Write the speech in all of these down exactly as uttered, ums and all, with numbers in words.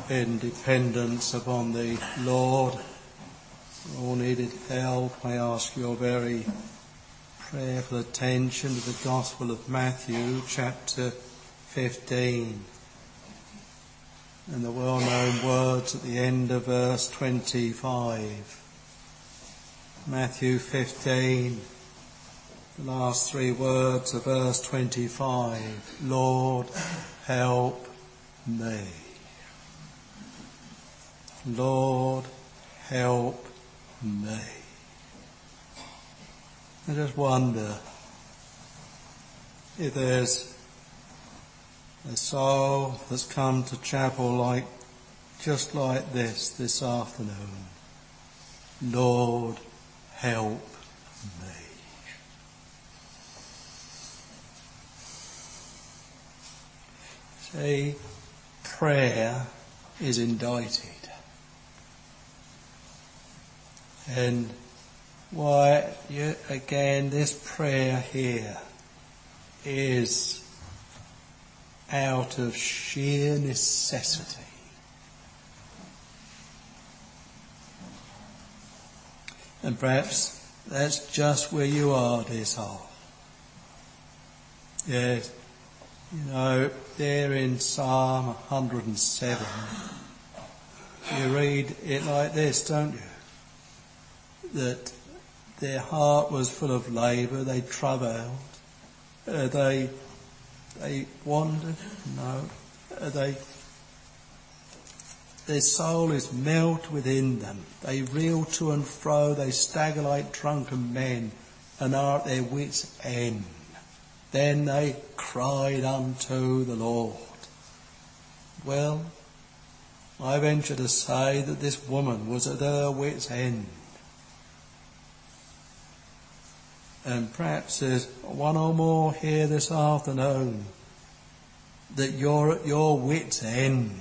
in dependence upon the Lord. We all needed help. I ask your very prayerful attention to the Gospel of Matthew, chapter fifteen. And the well-known words at the end of verse twenty-five. Matthew fifteen, the last three words of verse twenty-five. Lord, help me. Lord, help me. I just wonder if there's a soul that's come to chapel like, just like this, this afternoon. Lord, help me. See, prayer is indicted. And why, you, again, this prayer here is out of sheer necessity. And perhaps that's just where you are, dear soul. Yes, you know, there in Psalm one hundred and seven, you read it like this, don't you? That their heart was full of labour, they travailed, uh, they they wandered, no, uh, they their soul is melt within them. They reel to and fro, they stagger like drunken men, and are at their wits' end. Then they cried unto the Lord. Well, I venture to say that this woman was at her wits' end. And perhaps there's one or more here this afternoon that you're at your wits' end.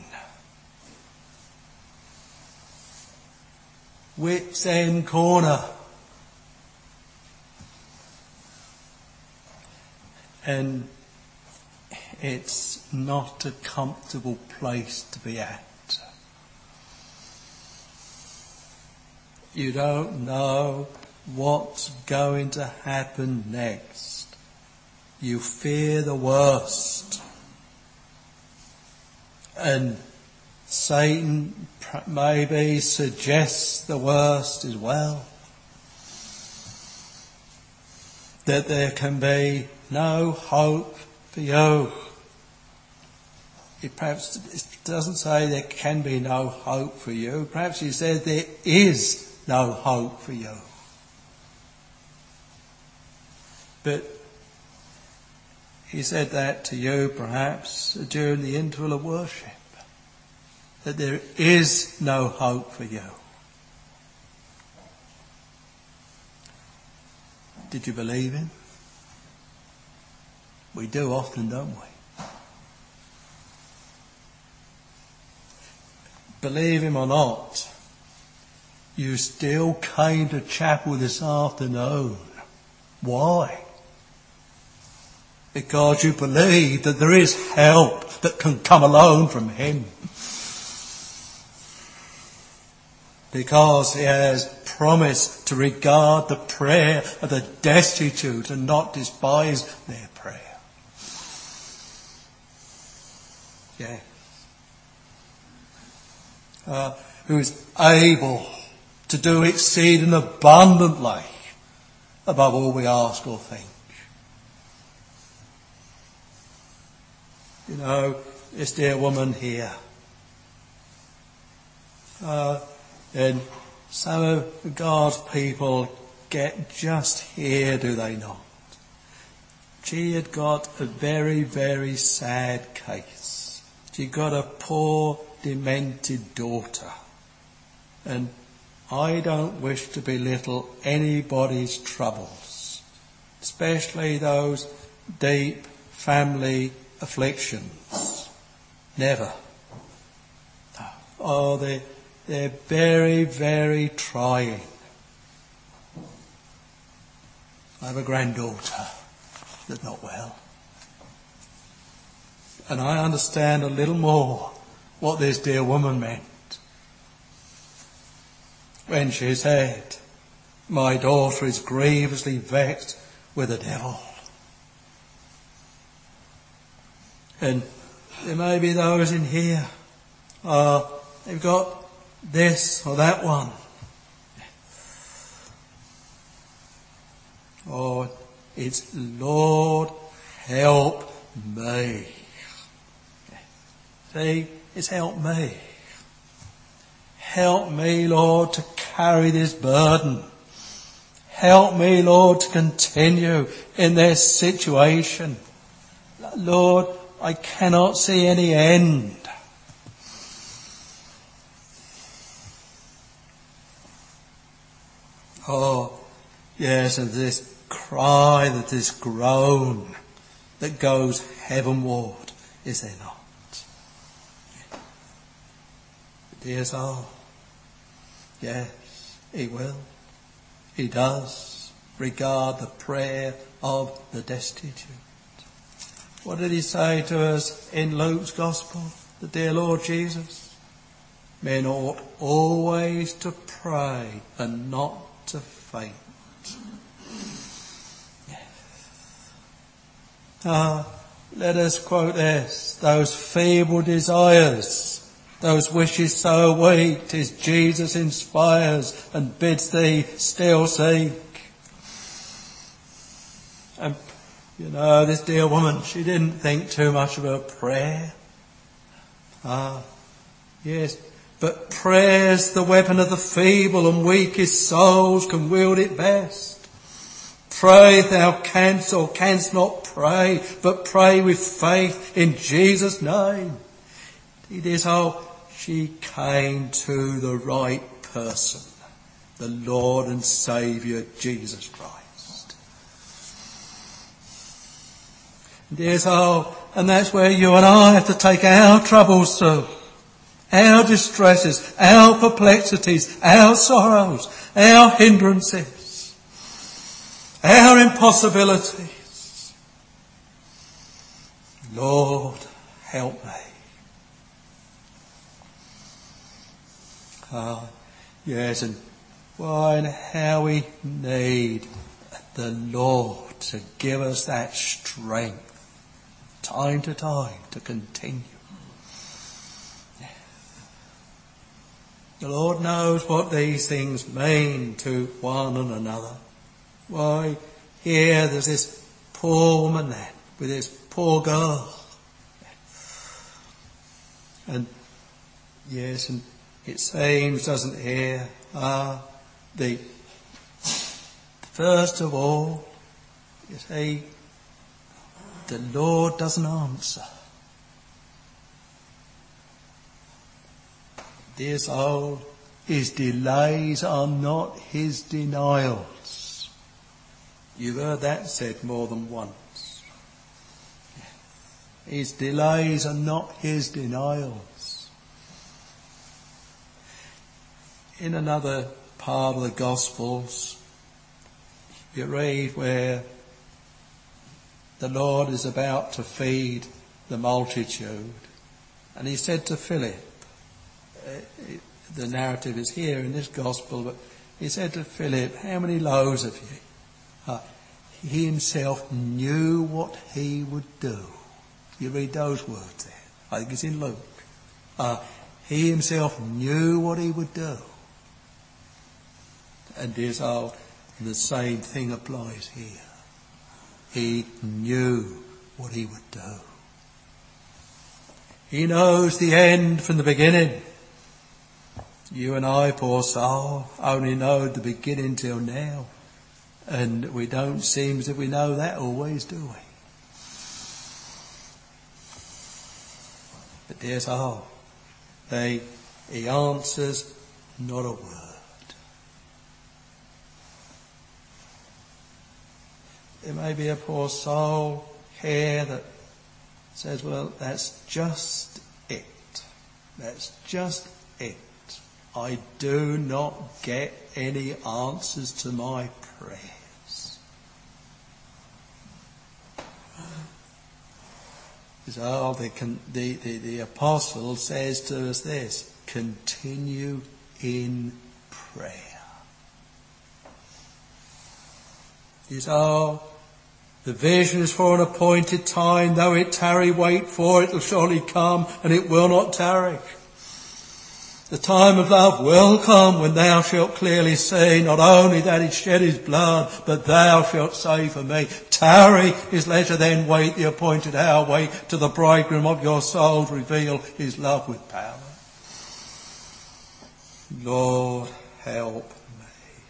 Wits' end corner. And it's not a comfortable place to be at. You don't know what's going to happen next. You fear the worst. And Satan maybe suggests the worst as well. That there can be no hope for you. It perhaps it doesn't say there can be no hope for you. Perhaps he says there is no hope for you. But he said that to you perhaps during the interval of worship. That there is no hope for you. Did you believe him? We do often, don't we? Believe him or not, you still came to chapel this afternoon. Why? Because you believe that there is help that can come alone from him. Because he has promised to regard the prayer of the destitute and not despise their prayer. Yeah. Uh, who is able to do exceeding abundantly above all we ask or think. You know, this dear woman here. Uh, and some of God's people get just here, do they not? She had got a very, very sad case. She got a poor, demented daughter. And I don't wish to belittle anybody's troubles, especially those deep family afflictions. Never. No. Oh, they, they're very, very trying. I have a granddaughter that's not well. And I understand a little more what this dear woman meant when she said, "My daughter is grievously vexed with the devil." And there may be those in here, uh, they've got this or that one. Or it's, "Lord, help me." See, it's help me. Help me, Lord, to carry this burden. Help me, Lord, to continue in this situation. Lord, I cannot see any end. Oh, yes, and this cry, that this groan that goes heavenward, is there not? Dear soul, yes, he will. He does regard the prayer of the destitute. What did he say to us in Luke's Gospel, the dear Lord Jesus? Men ought always to pray and not to faint. Ah, let us quote this. Those feeble desires, those wishes so weak, 'tis Jesus inspires and bids thee still seek. And you know, this dear woman, she didn't think too much of her prayer. Ah, yes, but prayer's the weapon of the feeble, and weakest souls can wield it best. Pray thou canst or canst not pray, but pray with faith in Jesus' name. It is how she came to the right person, the Lord and Saviour Jesus Christ. Dear soul, and that's where you and I have to take our troubles to, our distresses, our perplexities, our sorrows, our hindrances, our impossibilities. Lord, help me. Ah, yes, and why and how we need the Lord to give us that strength, time to time, to continue. The Lord knows what these things mean to one and another. Why, here there's this poor woman then, with this poor girl. And yes, and it seems, doesn't it, here, ah, the first of all, you see, the Lord doesn't answer. Dear soul, his delays are not his denials. You've heard that said more than once. His delays are not his denials. In another part of the Gospels, you read where the Lord is about to feed the multitude, and he said to Philip, uh, the narrative is here in this Gospel, but he said to Philip, "How many loaves have you?" Uh, he himself knew what he would do. You read those words there. I think it's in Luke. Uh, he himself knew what he would do. And dear soul, the same thing applies here. He knew what he would do. He knows the end from the beginning. You and I, poor soul, only know the beginning till now. And we don't seem as if we know that always, do we? But dear soul, they, he answers not a word. There may be a poor soul here that says, well, that's just it. That's just it. I do not get any answers to my prayers. So the, the, the, the apostle says to us this: continue in prayer. So the vision is for an appointed time, though it tarry, wait for it, it will surely come, and it will not tarry. The time of love will come when thou shalt clearly see not only that it shed his blood, but thou shalt say for me. Tarry his leisure, then wait the appointed hour. Wait till the bridegroom of your souls reveal his love with power. Lord, help me.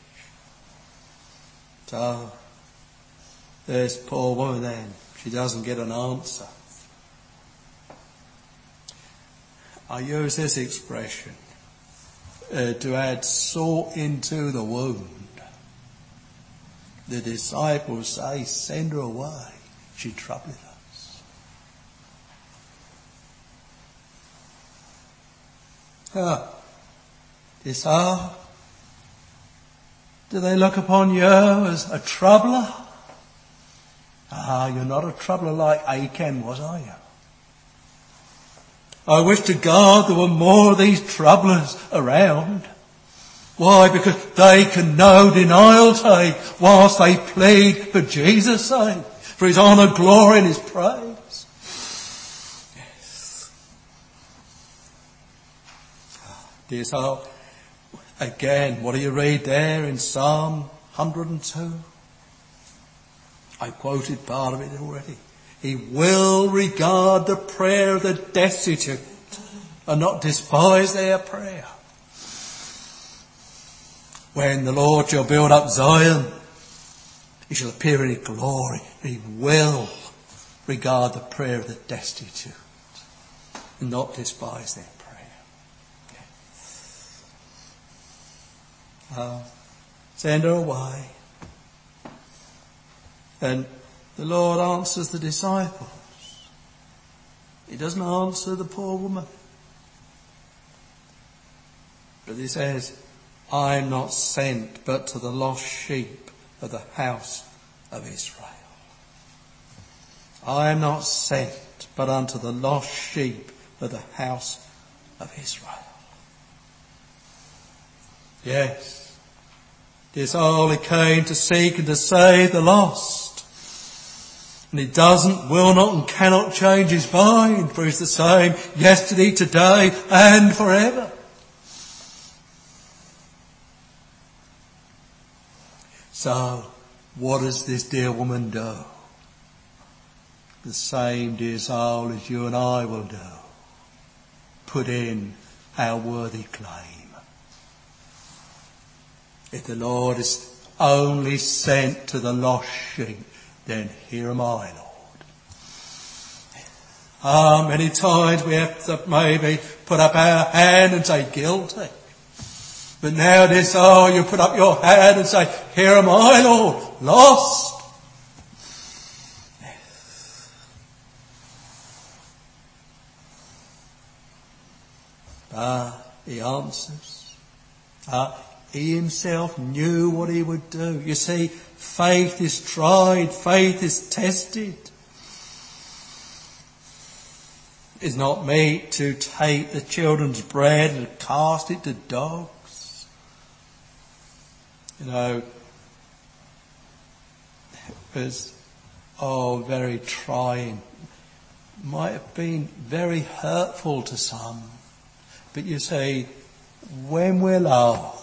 So, there's poor woman then. She doesn't get an answer. I use this expression uh, to add salt into the wound. The disciples say, send her away. She troubleth us. Ah, this hour, do they look upon you as a troubler? Ah, you're not a troubler like Achan was, are you? I wish to God there were more of these troublers around. Why? Because they can no denial take whilst they plead for Jesus' sake, for his honour, glory and his praise. Yes. Dear soul, again, what do you read there in Psalm one hundred and two? I quoted part of it already. He will regard the prayer of the destitute and not despise their prayer. When the Lord shall build up Zion, he shall appear in his glory. He will regard the prayer of the destitute and not despise their prayer. Uh, send her away. And the Lord answers the disciples. He doesn't answer the poor woman. But he says, I am not sent but to the lost sheep of the house of Israel. I am not sent but unto the lost sheep of the house of Israel. Yes, this only came to seek and to save the lost. And he doesn't, will not and cannot change his mind, for he's the same yesterday, today and forever. So, what does this dear woman do? The same, dear soul, as you and I will do. Put in our worthy claim. If the Lord is only sent to the lost sheep, then here am I, Lord. Ah, many times we have to maybe put up our hand and say, guilty. But now this, oh, you put up your hand and say, here am I, Lord, lost. Ah, he answers. Ah, he himself knew what he would do. You see, faith is tried, faith is tested. It's not meet to take the children's bread and cast it to dogs. You know, it was, oh, very trying. Might have been very hurtful to some. But you see, when we're low,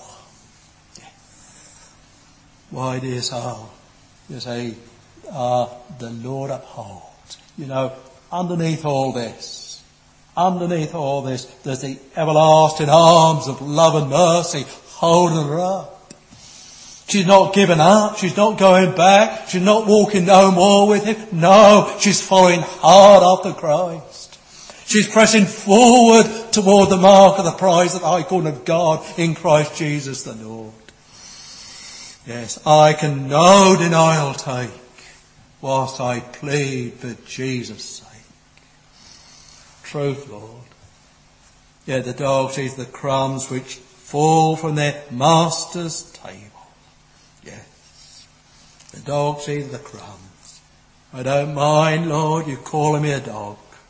why, dear soul, you say, uh, the Lord upholds. You know, underneath all this, underneath all this, there's the everlasting arms of love and mercy holding her up. She's not given up. She's not going back. She's not walking no more with him. No, she's following hard after Christ. She's pressing forward toward the mark of the prize of the high calling of God in Christ Jesus the Lord. Yes, I can no denial take whilst I plead for Jesus' sake. Truth, Lord. Yet the dogs eat the crumbs which fall from their master's table. Yes, the dogs eat the crumbs. I don't mind, Lord, you calling me a dog.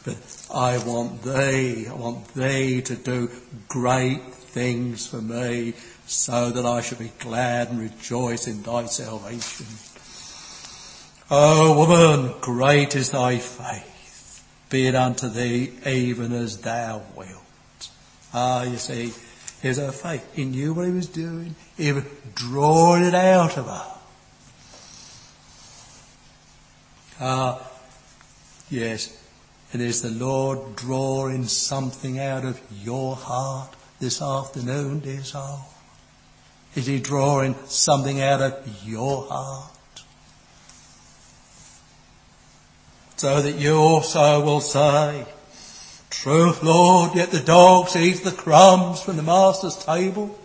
But I want thee, I want thee to do great things for me, so that I shall be glad and rejoice in thy salvation. O woman, great is thy faith. Be it unto thee even as thou wilt. Ah, you see, here's her faith. He knew what he was doing. He was drawing it out of her. Ah, yes. And is the Lord drawing something out of your heart this afternoon, dear soul? Is he drawing something out of your heart? So that you also will say, truth, Lord, yet the dogs eat the crumbs from the master's table.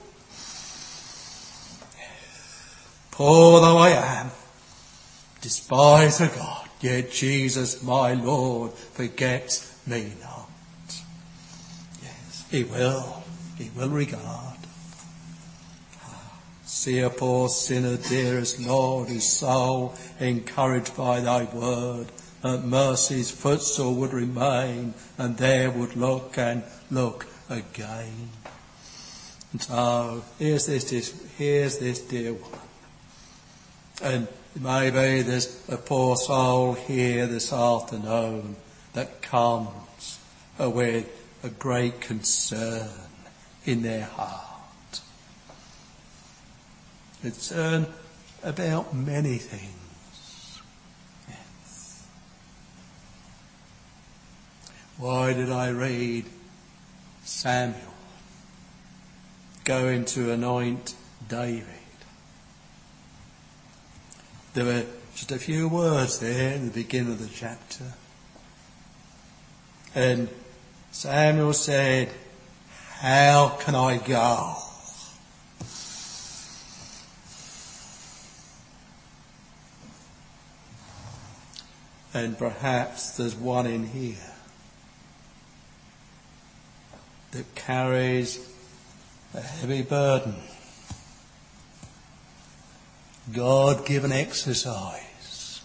Poor though I am, despise of God, yet Jesus my Lord forgets me not. Yes, he will, he will regard. See a poor sinner, dearest Lord, whose soul, encouraged by thy word, at mercy's footstool would remain, and there would look and look again. And so, here's this, here's this dear one. And maybe there's a poor soul here this afternoon that comes with a great concern in their heart. Concern about many things. Yes. Why did I read Samuel going to anoint David? There were just a few words there in the beginning of the chapter. And Samuel said, how can I go? And perhaps there's one in here that carries a heavy burden. God-given exercise.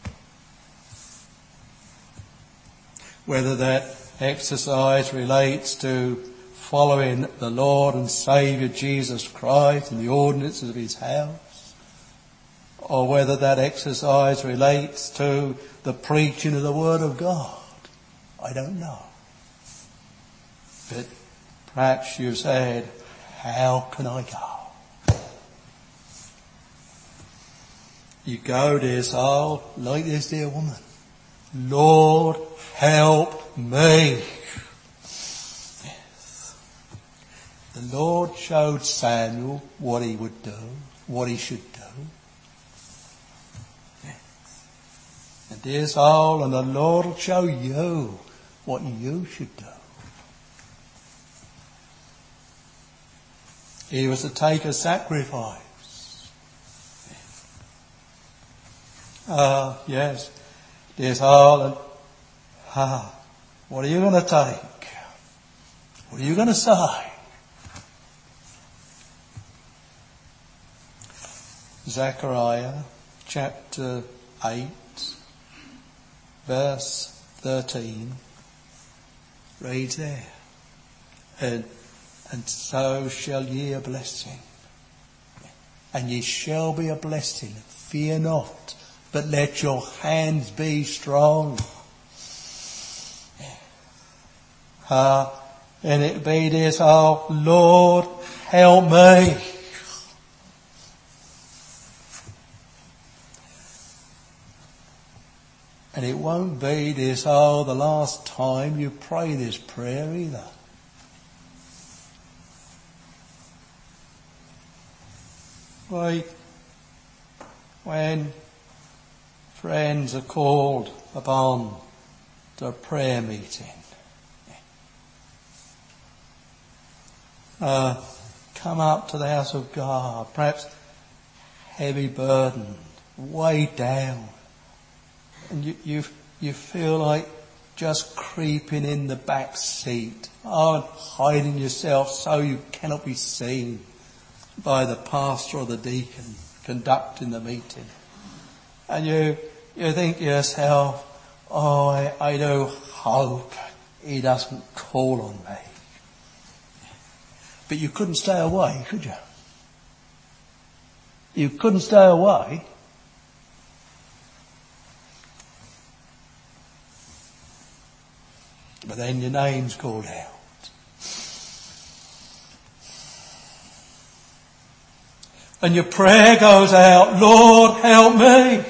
Whether that exercise relates to following the Lord and Saviour Jesus Christ and the ordinances of his house, or whether that exercise relates to the preaching of the Word of God, I don't know. But perhaps you said, how can I go? You go, dear soul, like this dear woman. Lord, help me. Yes. The Lord showed Samuel what he would do, what he should do. Yes. And dear soul, and the Lord will show you what you should do. He was to take a sacrifice. Ah, yes, dear soul, and ah, what are you going to take? What are you going to say? Zechariah chapter eight, verse thirteen, reads there, and and so shall ye a blessing, and ye shall be a blessing. Fear not, but let your hands be strong. Ah, uh, and it be this, oh Lord, help me. And it won't be this, oh, the last time you pray this prayer either. Like when friends are called upon to a prayer meeting, uh, come up to the house of God, perhaps heavy burden, weighed down, and you you you feel like just creeping in the back seat, oh, and hiding yourself so you cannot be seen by the pastor or the deacon conducting the meeting. And you you think to yourself, oh, I, I do hope he doesn't call on me. But you couldn't stay away, could you? You couldn't stay away. But then your name's called out. And your prayer goes out, Lord, help me.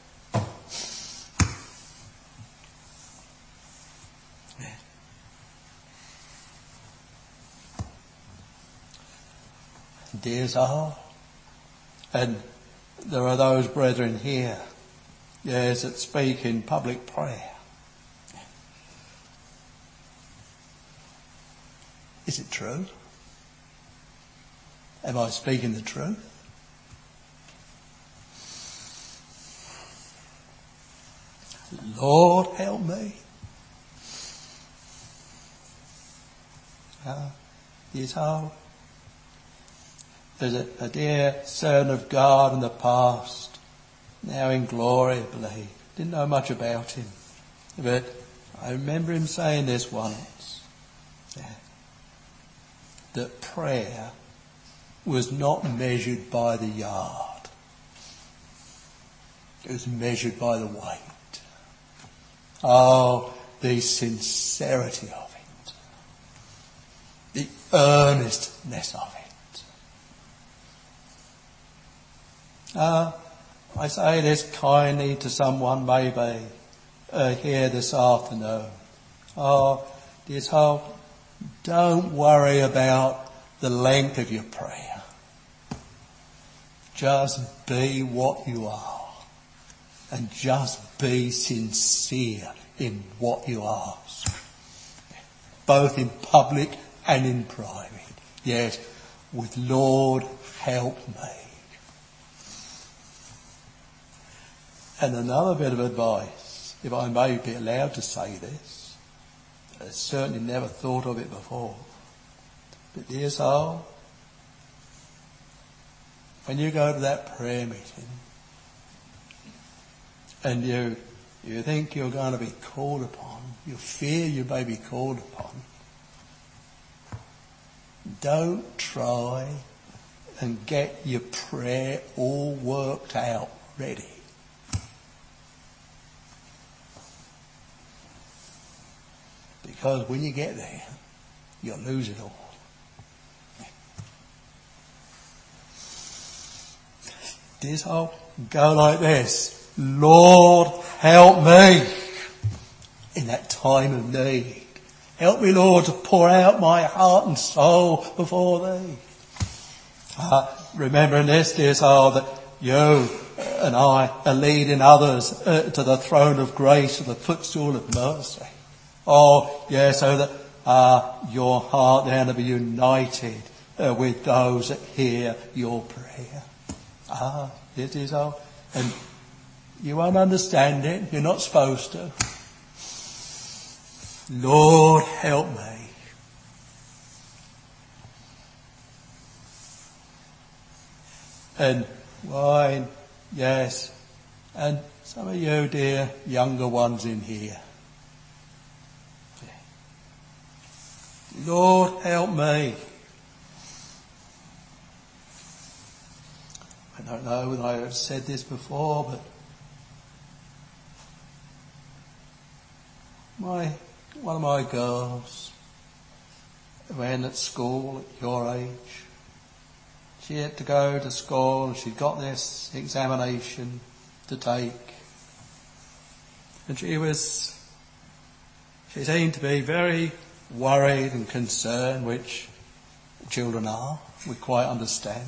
Dear soul, and there are those brethren here, yes, that speak in public prayer. Is it true? Am I speaking the truth? Lord, help me. Ah, dear soul. There's a, a dear servant of God in the past, now in glory, I believe. Didn't know much about him. But I remember him saying this once. Yeah, that prayer was not measured by the yard. It was measured by the weight. Oh, the sincerity of it. The earnestness of it. Uh, I say this kindly to someone maybe uh, here this afternoon. Oh, dear soul, don't worry about the length of your prayer. Just be what you are. And just be sincere in what you ask. Both in public and in private. Yes, with Lord, help me. And another bit of advice, if I may be allowed to say this, I certainly never thought of it before. But dear soul, when you go to that prayer meeting and you you think you're going to be called upon, you fear you may be called upon, don't try and get your prayer all worked out ready. Because when you get there, you'll lose it all. This whole go like this. Lord, help me in that time of need. Help me, Lord, to pour out my heart and soul before thee. Uh, remembering this, dear soul, that you and I are leading others uh, to the throne of grace, to the footstool of mercy. Oh, yeah, so that uh, your heart then will be united uh, with those that hear your prayer. Ah, it is all. And you won't understand it. You're not supposed to. Lord, help me. And wine, yes. And some of you, dear younger ones in here. Lord, help me. I don't know whether I have said this before, but my one of my girls, when at school at your age, she had to go to school and she'd got this examination to take. And she was, she seemed to be very worried and concerned, which children are, we quite understand.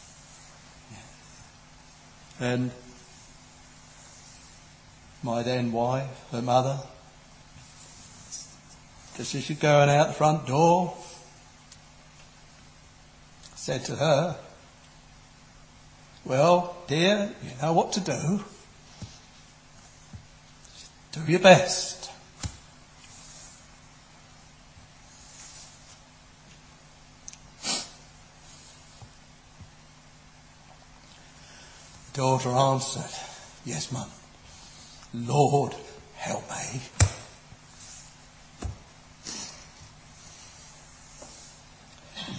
And my then wife, her mother, just as she's going out the front door, said to her, well, dear, you know what to do. Do your best. Daughter answered, yes, Mum. Lord, help me.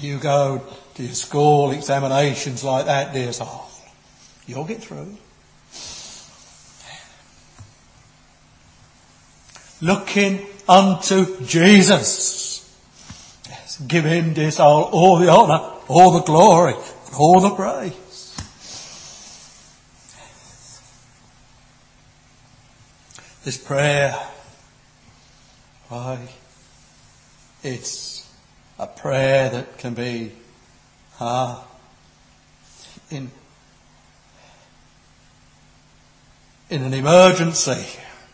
You go to your school examinations like that, dear soul. You'll get through. Looking unto Jesus. Yes, give him, dear soul, all the honour, all the glory, and all the praise. This prayer, why, it's a prayer that can be uh, in in an emergency.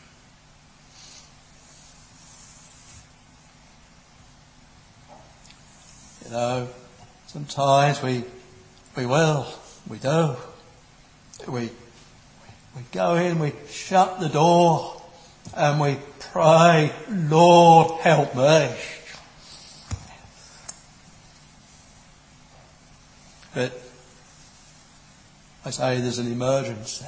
You know, sometimes we we will, we do. We we go in, we shut the door, and we pray, Lord, help me. But I say there's an emergency.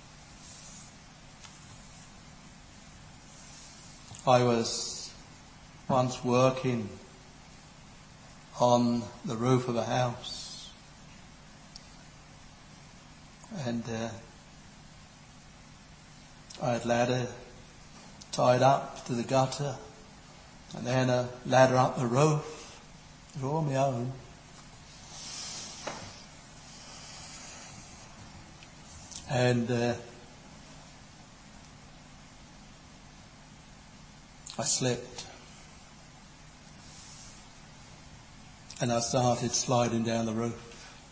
I was once working on the roof of a house, and uh, I had ladder tied up to the gutter, and then a ladder up the roof. It was all my own. And uh, I slipped, and I started sliding down the roof.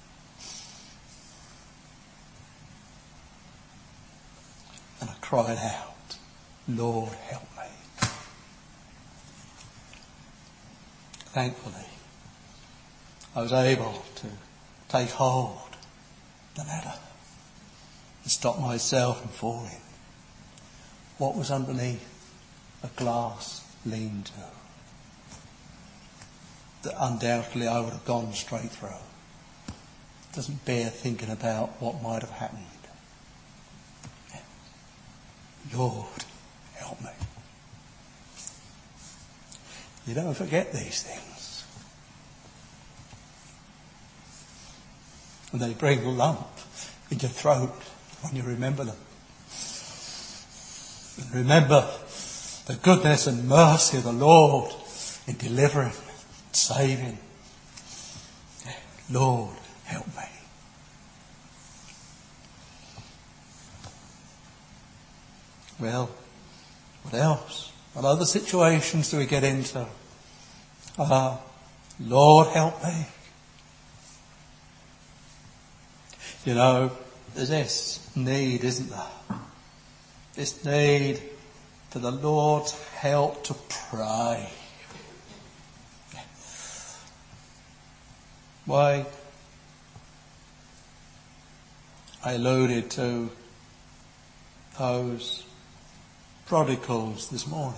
And I cried out, Lord, help me. Thankfully, I was able to take hold of the ladder and stop myself from falling. What was underneath? A glass lean-to that undoubtedly I would have gone straight through. Doesn't bear thinking about what might have happened. Lord, help me. You don't forget these things. And they bring a lump in your throat when you remember them. And remember the goodness and mercy of the Lord in delivering, saving. Lord, help me. Well, what else? What other situations do we get into? Ah, uh, Lord, help me. You know, there's this need, isn't there? This need for the Lord's help to pray. Why, I alluded to those prodigals this morning.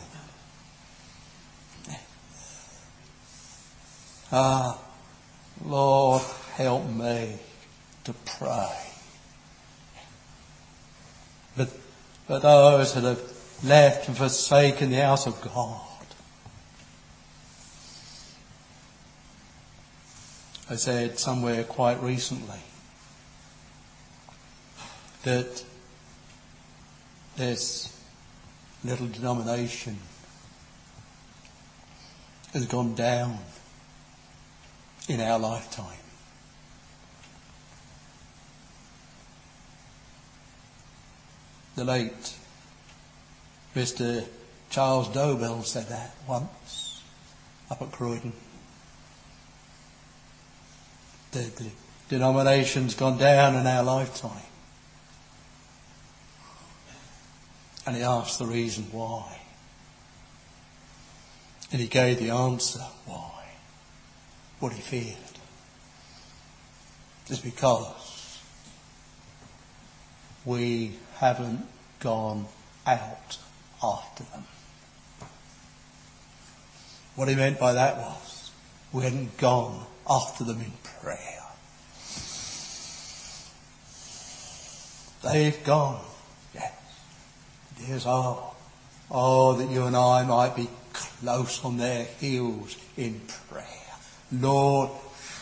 Ah, Lord, help me to pray. But for those that have left and forsaken the house of God, I said somewhere quite recently that this little denomination has gone down in our lifetime. The late Mister Charles Dobell said that once up at Croydon. The, the denomination's gone down in our lifetime. And he asked the reason why. And he gave the answer why. What he feared. It's because we haven't gone out after them. What he meant by that was we hadn't gone after them in prayer. They've gone, yes. Dears, oh, oh, that you and I might be close on their heels in prayer. Lord,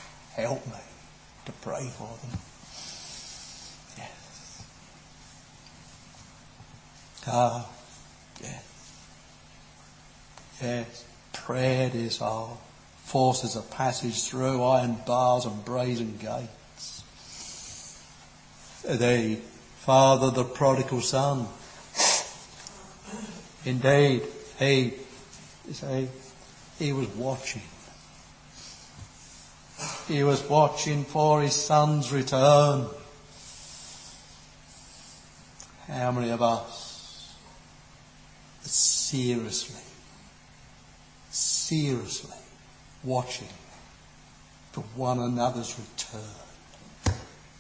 help me to pray for them. Yes. Ah, yes. Yes. Prayer is our forces a passage through iron bars and brazen gates. The father, the prodigal son, indeed, he, say, he was watching. He was watching for his son's return. How many of us are seriously, seriously watching for one another's return?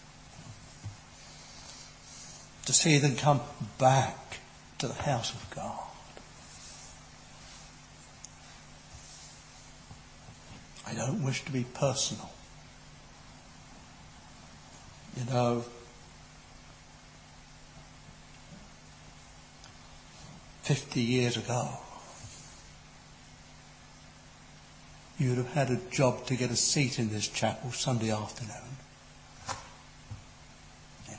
To see them come back to the house of God. I don't wish to be personal. You know, fifty years ago, you'd have had a job to get a seat in this chapel Sunday afternoon. Yeah.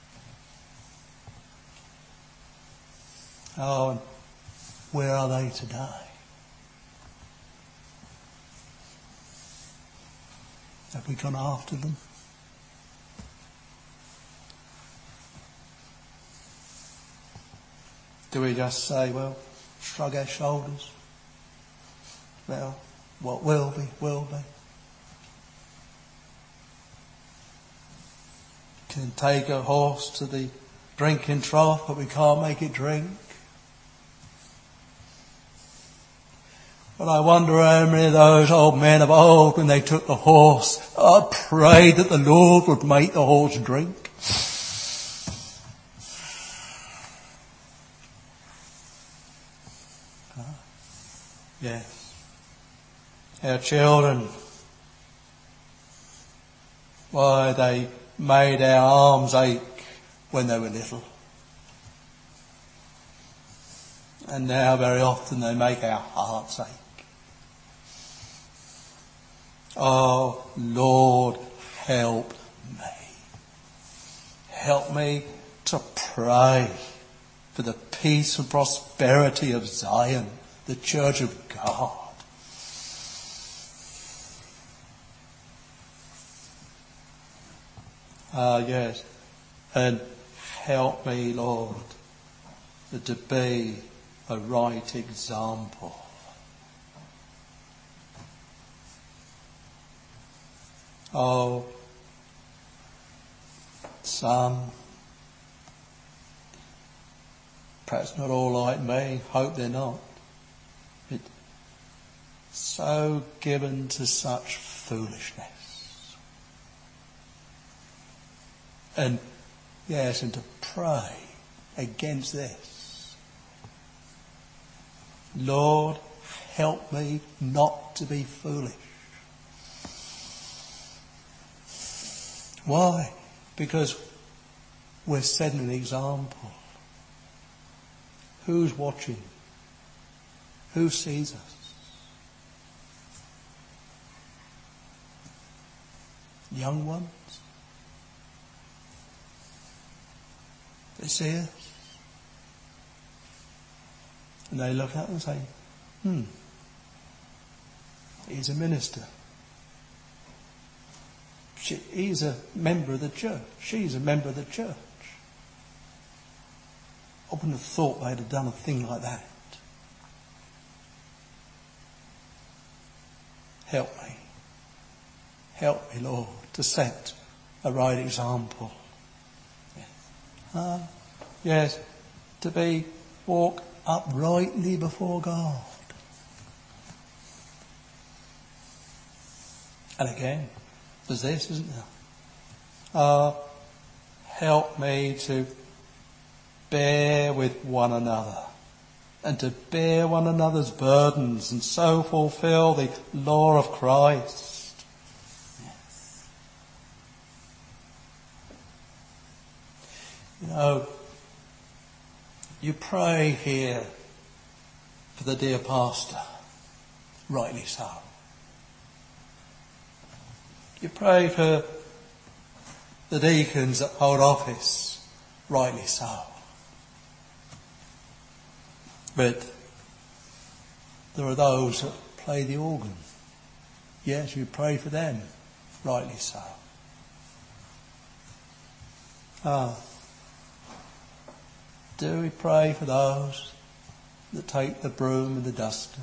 Oh, and where are they today? Have we gone after them? Do we just say, well, shrug our shoulders? Well, what will be, will be. Can take a horse to the drinking trough, but we can't make it drink. But I wonder how many of those old men of old, when they took the horse, I prayed that the Lord would make the horse drink. Yes. Our children, why, they made our arms ache when they were little. And now very often they make our hearts ache. Oh, Lord, help me. Help me to pray for the peace and prosperity of Zion, the church of God. Ah, yes. And help me, Lord, to be a right example. Oh, some, perhaps not all like me, hope they're not, but so given to such foolishness. And yes, and to pray against this. Lord, help me not to be foolish. Why? Because we're setting an example. Who's watching? Who sees us? Young ones? They see us. And they look at us and say, hmm, he's a minister. She, he's a member of the church. She's a member of the church. I wouldn't have thought they'd have done a thing like that. Help me. Help me, Lord, to set a right example. Yes, uh, yes to be, walk uprightly before God. And again, there's this, isn't there? Uh, help me to bear with one another and to bear one another's burdens and so fulfill the law of Christ. Yes. You know, you pray here for the dear pastor, rightly so. You pray for the deacons that hold office, rightly so. But there are those that play the organ. Yes, you pray for them, rightly so. Ah, do we pray for those that take the broom and the duster?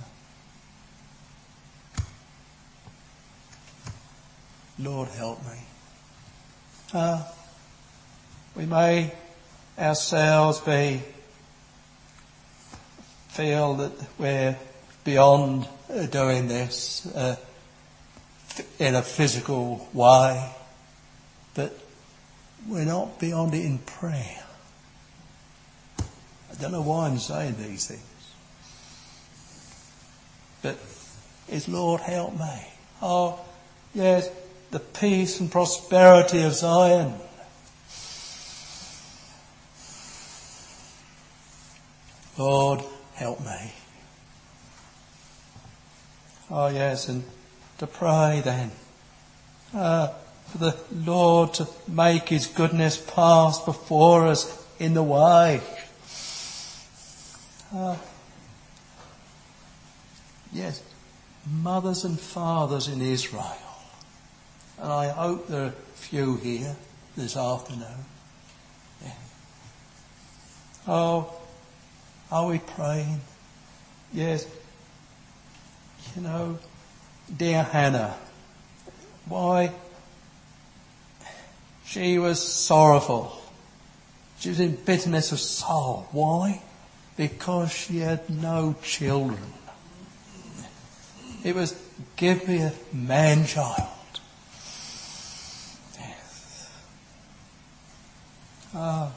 Lord, help me. Ah, we may ourselves be feel that we're beyond uh, doing this uh, in a physical way, but we're not beyond it in prayer. I don't know why I'm saying these things, but it's Lord, help me. Oh, yes, the peace and prosperity of Zion. Lord, help me. Oh yes, and to pray then uh, for the Lord to make his goodness pass before us in the way. Uh, yes, mothers and fathers in Israel. And I hope there are a few here this afternoon. Yeah. Oh, are we praying? Yes. You know, dear Hannah, why? She was sorrowful. She was in bitterness of soul. Why? Because she had no children. It was, give me a man-child. Yes. Ah,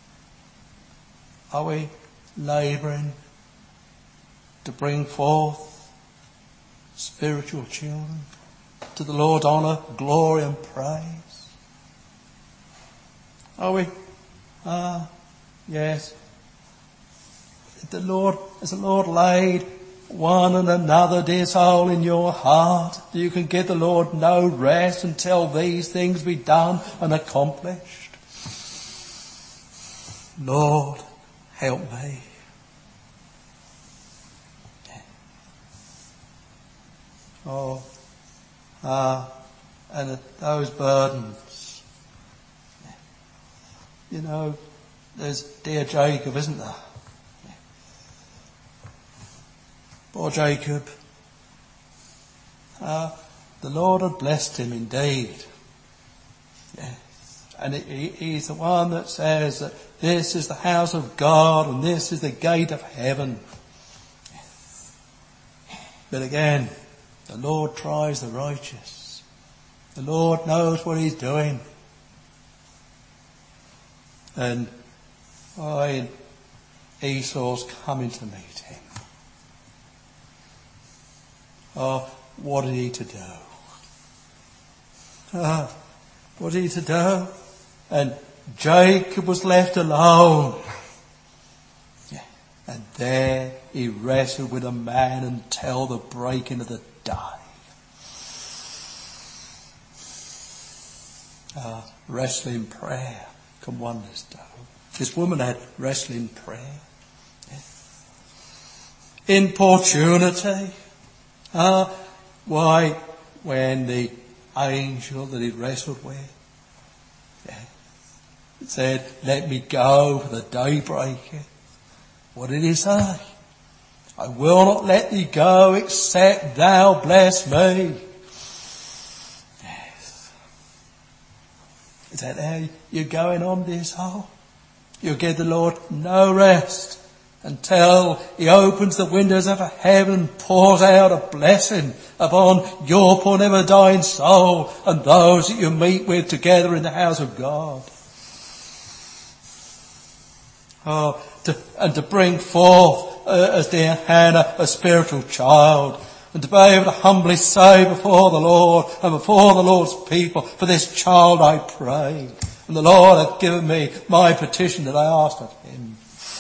are we labouring to bring forth spiritual children to the Lord's honour, glory and praise? Are we? Ah, yes. The Lord, has the Lord laid one and another, dear soul, in your heart, that you can give the Lord no rest until these things be done and accomplished? Lord, help me. Oh, ah, and those burdens. You know, there's dear Jacob, isn't there? Poor Jacob. Ah, the Lord had blessed him indeed. Yes. And he, he's the one that says that this is the house of God and this is the gate of heaven. But again, the Lord tries the righteous. The Lord knows what he's doing. And oh, Esau's coming to meet him. Oh, what are he to do? Ah, what are he to do? And Jacob was left alone. Yeah. And there he wrestled with a man until the breaking of the day. Ah, wrestling prayer can wonders do. This woman had wrestling prayer. Yeah. Importunity. Ah, why, when the angel that he wrestled with, yeah, said, let me go for the day breaketh. What did he say? I will not let thee go except thou bless me. Yes. Is that how you're going on, dear soul? You'll give the Lord no rest until he opens the windows of heaven and pours out a blessing upon your poor never dying soul and those that you meet with together in the house of God. Oh, to, and to bring forth, uh, as dear Hannah, a spiritual child, and to be able to humbly say before the Lord and before the Lord's people, for this child I prayed, and the Lord hath given me my petition that I asked of him.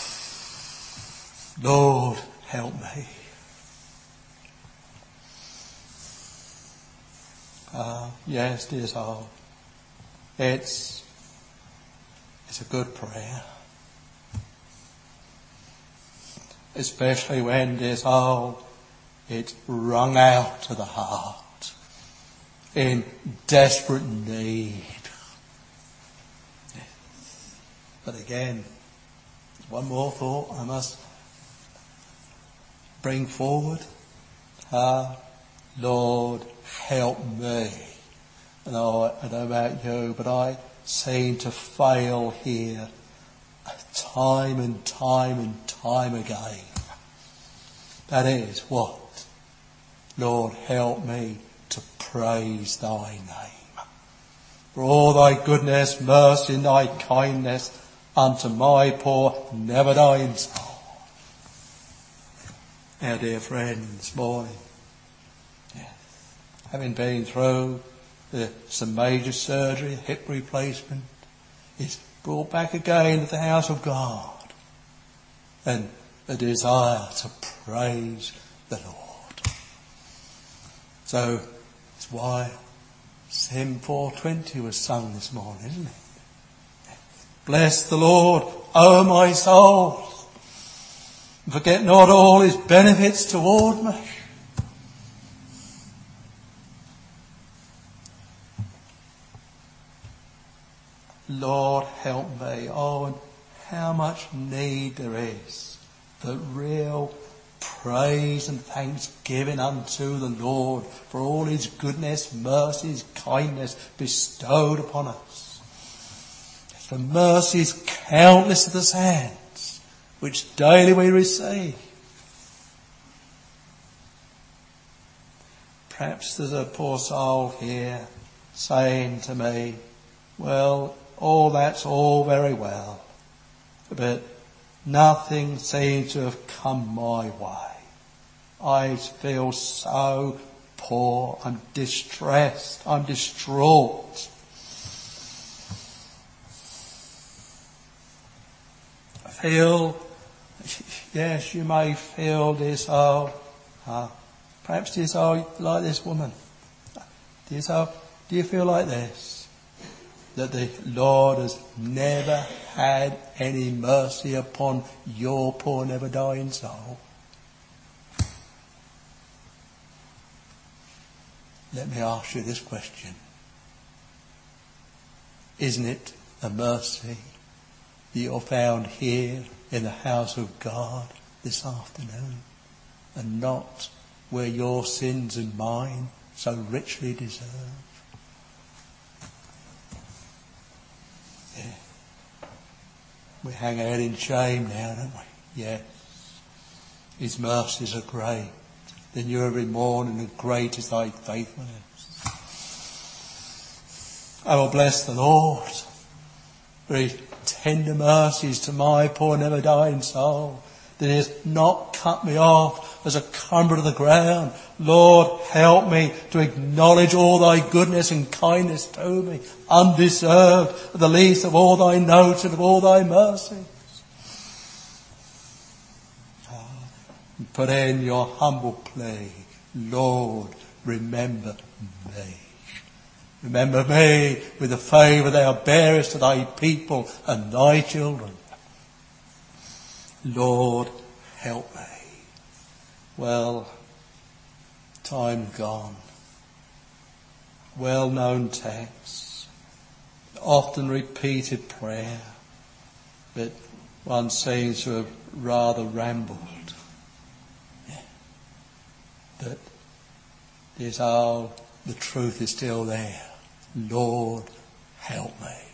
Lord, help me. Uh, yes, dear soul. It's, it's a good prayer. Especially when, dear soul, it's wrung out to the heart in desperate need. But again, one more thought I must bring forward. Ah, Lord, help me. And I, I don't know about you, but I seem to fail here time and time and time again. That is what? Lord, help me to praise thy name. For all thy goodness, mercy and thy kindness unto my poor never dying soul. Our dear friend this morning, yes, having been through the, some major surgery, hip replacement, is brought back again to the house of God and a desire to praise the Lord. So it's why hymn four twenty was sung this morning, isn't it? Bless the Lord, O my soul, and forget not all his benefits toward me. Lord, help me. Oh, and how much need there is for real praise and thanksgiving unto the Lord for all his goodness, mercies, kindness bestowed upon us. The mercies countless of the sands which daily we receive. Perhaps there's a poor soul here saying to me, well, all that's all very well, but nothing seems to have come my way. I feel so poor, I'm distressed, I'm distraught. I feel, yes, you may feel this, oh, uh, perhaps dear soul, like this woman. Dear soul, do you feel like this? That the Lord has never had any mercy upon your poor never dying soul? Let me ask you this question. Isn't it a mercy that you're found here in the house of God this afternoon and not where your sins and mine so richly deserve? Yeah. We hang out in shame now, don't we? Yes. His mercies are great. The new every morning, and great is thy faithfulness. I will bless the Lord for his tender mercies to my poor never dying soul, that he has not cut me off as a cumber to the ground. Lord, help me to acknowledge all thy goodness and kindness to me, undeserved, the least of all thy notes and of all thy mercies. Put in your humble plea, Lord, remember me. Remember me with the favour thou bearest to thy people and thy children. Lord, help me. Well, time gone. Well-known text, often repeated prayer, but one seems to have rather rambled. But there's all, the truth is still there. Lord, help me.